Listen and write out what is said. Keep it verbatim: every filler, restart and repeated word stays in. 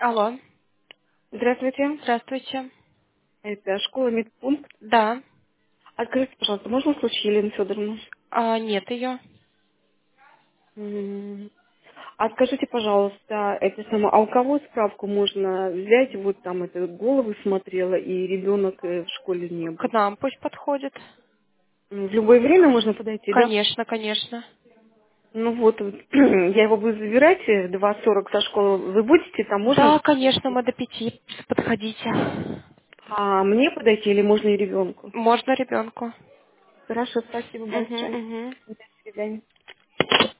Алло, Здравствуйте. здравствуйте. Это школа медпункт. Да, Откажите, пожалуйста, можно услышать Елену Федоровну? а, нет ее. М. А скажите, пожалуйста, это само, а у кого справку можно взять? Вот там это голову смотрела, и ребенок э, в школе не К был. нам пусть подходит. М, В любое время можно подойти, да? Конечно, конечно. Ну вот, я его буду забирать э, в два сорок со школы. Вы будете там, можно? Да, конечно, мы до пяти. Подходите. А мне подойти или можно и ребенку? Можно ребенку. Хорошо, спасибо Угу, большое. угу. До свидания.